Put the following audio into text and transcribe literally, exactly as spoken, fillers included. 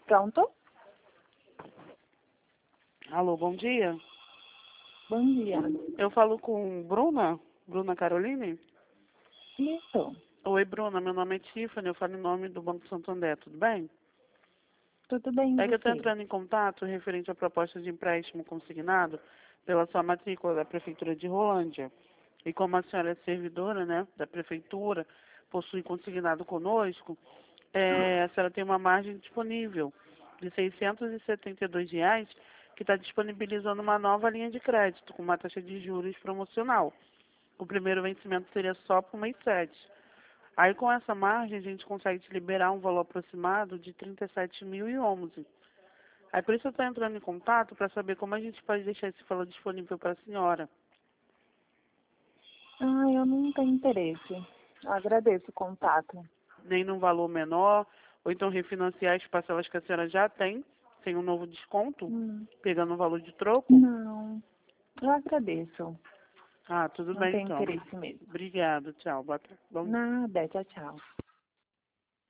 Pronto? Alô, bom dia. Bom dia. Eu falo com Bruna, Bruna Caroline. Isso. Oi, Bruna, meu nome é Tiffany, eu falo em nome do Banco Santander, tudo bem? Tudo bem, É que eu estou você? entrando em contato referente à proposta de empréstimo consignado pela sua matrícula da Prefeitura de Rolândia. E como a senhora é servidora, né, da Prefeitura, possui consignado conosco, é, a senhora tem uma margem disponível de seiscentos e setenta e dois reais que está disponibilizando uma nova linha de crédito com uma taxa de juros promocional. O primeiro vencimento seria só por mês sete. Aí com essa margem a gente consegue te liberar um valor aproximado de trinta e sete mil e onze. Aí por isso eu estou entrando em contato para saber como a gente pode deixar esse valor disponível para a senhora. Ah, eu não tenho interesse. Agradeço o contato. Nem num valor menor, ou então refinanciar as parcelas que a senhora já tem, sem um novo desconto, Hum, pegando um valor de troco. não, eu agradeço. Ah, tudo Não bem tenho então. interesse mesmo. Obrigado, tchau. Boa tarde. Bom dia. Nada, tchau, tchau.